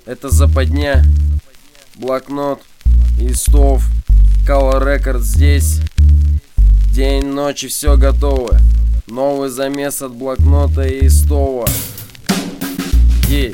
Это западня, блокнот, листов, Color Records здесь. День, ночи, все готово. Новый замес от блокнота и листова. Ей.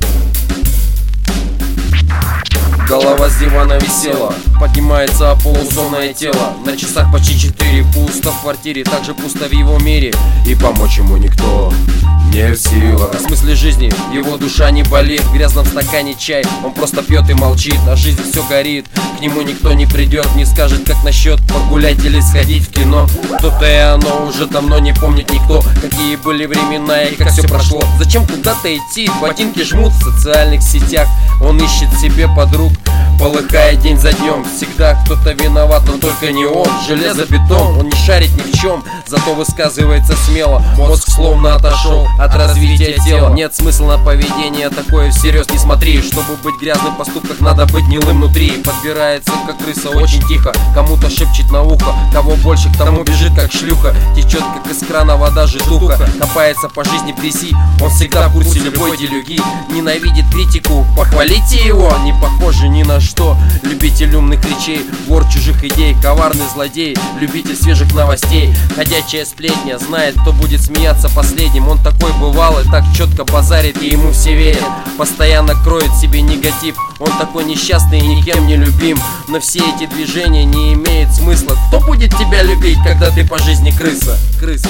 Голова с дивана висела, поднимается полусонное тело. На часах почти 4, пусто в квартире, также пусто в его мире. И помочь ему никто не в силах. О смысле жизни его душа не болит. В грязном стакане чай, он просто пьет и молчит. А жизнь все горит, к нему никто не придет, не скажет, как насчет погулять или сходить в кино. Кто-то и оно уже давно не помнит никто, какие были времена и как все прошло. Зачем куда-то идти, ботинки жмут в социальных сетях. Он ищет себе подруг, полыхая день за днем. Всегда кто-то виноват, но только не он. Железобетон, он не шарит ни в чем, зато высказывается смело. Мозг словно отошел от развития тела. Нет смысла на поведение такое всерьез не смотри. Чтобы быть грязным в поступках, надо быть гнилым внутри. Подбирается как крыса очень тихо, кому-то шепчет на ухо. Кого больше, к тому бежит как шлюха. Течет как из крана вода житуха. Копается по жизни в грязи, он всегда в курсе любой делюги. Ненавидит критику, похвалите его, не похоже ни на что. Любитель умных речей, вор чужих идей, коварный злодей, любитель свежих новостей. Ходячая сплетня, знает, кто будет смеяться последним. Он такой бывалый, так четко базарит, и ему все верят. Постоянно кроет в себе негатив. Он такой несчастный и никем не любим. Но все эти движения не имеют смысла. Кто будет тебя любить, когда ты по жизни крыса? Крыса.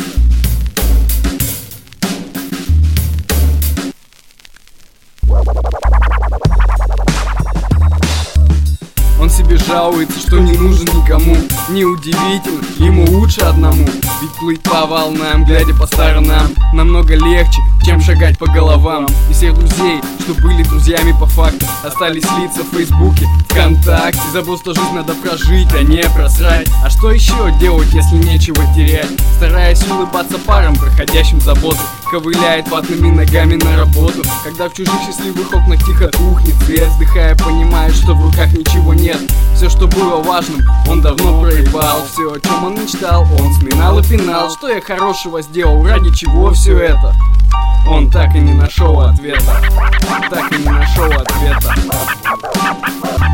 Он себе жалуется, что не нужен никому. Неудивительно, ему лучше одному. Ведь плыть по волнам, глядя по сторонам, намного легче, чем шагать по головам. И всех друзей, что были друзьями по факту, остались лица в Фейсбуке, ВКонтакте. Забыл, что жизнь надо прожить, а не просрать. А что еще делать, если нечего терять? Стараясь улыбаться парам, проходящим заботу, ковыляет ватными ногами на работу. Когда в чужих счастливых окнах тихо тухнет свет, вздыхая, понимает, что в руках ничего нет. Все, что было важным, он давно проебал. Все, о чем он мечтал, он сминал и пинал. Что я хорошего сделал, ради чего все это? Он так и не нашел ответа. Так и не нашел ответа.